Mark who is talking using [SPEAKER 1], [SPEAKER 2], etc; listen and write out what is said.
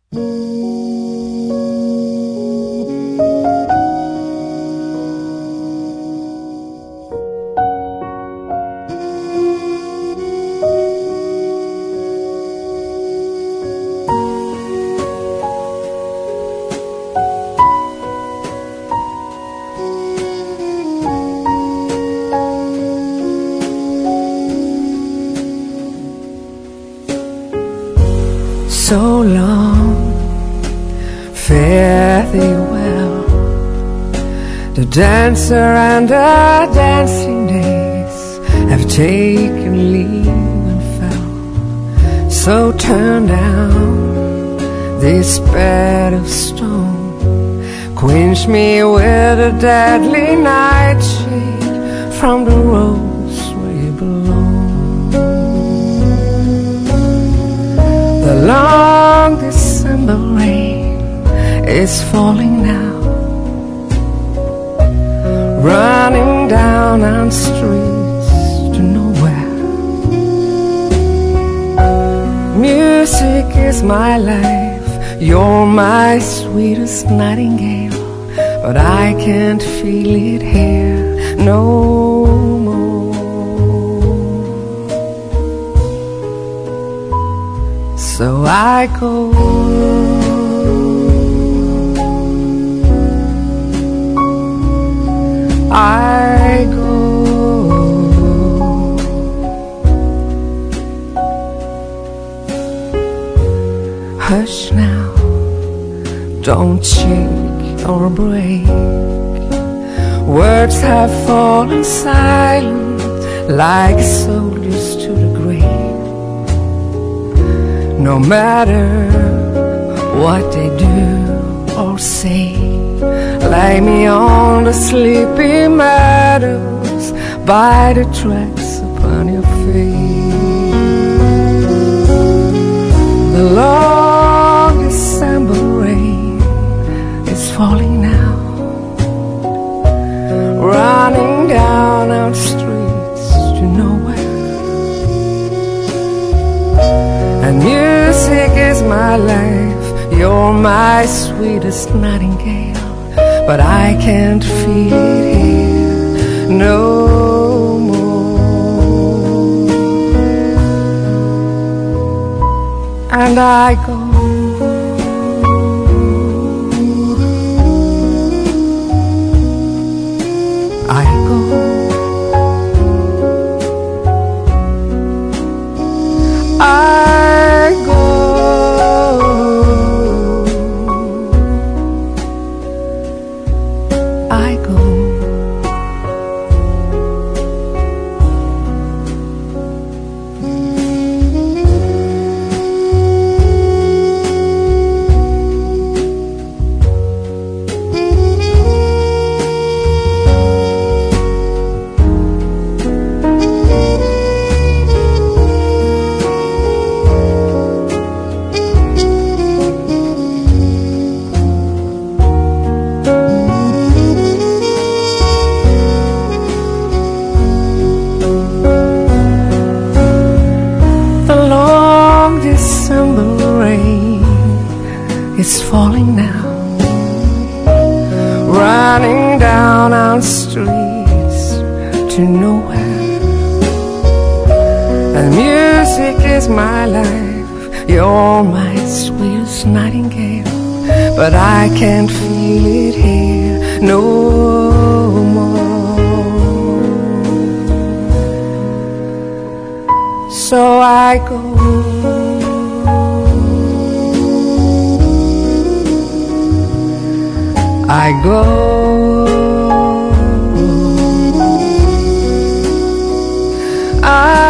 [SPEAKER 1] So long, fare thee well. The dancer and the dancing days have taken leave and fell. So turn down this bed of stone, quench me with a deadly nightshade from the rose where you belong. The long December rain is falling now, running down on streets to nowhere. Music is my life, you're my sweetest nightingale, but I can't feel it here no more. So I go, I go. Hush now, don't shake or break. Words have fallen silent like soldiers to the grave. No matter what they do or say, lay me on the sleepy meadows by the tracks upon your face. The long December rain is falling now, running down our streets to nowhere. And music is my life, you're my sweetest nightingale, but I can't feel it here no more. And I go, I go, I go, I go. December rain is falling now, running down our streets to nowhere. And music is my life, you're my sweetest nightingale, but I can't feel it here no more. So I go, I go, I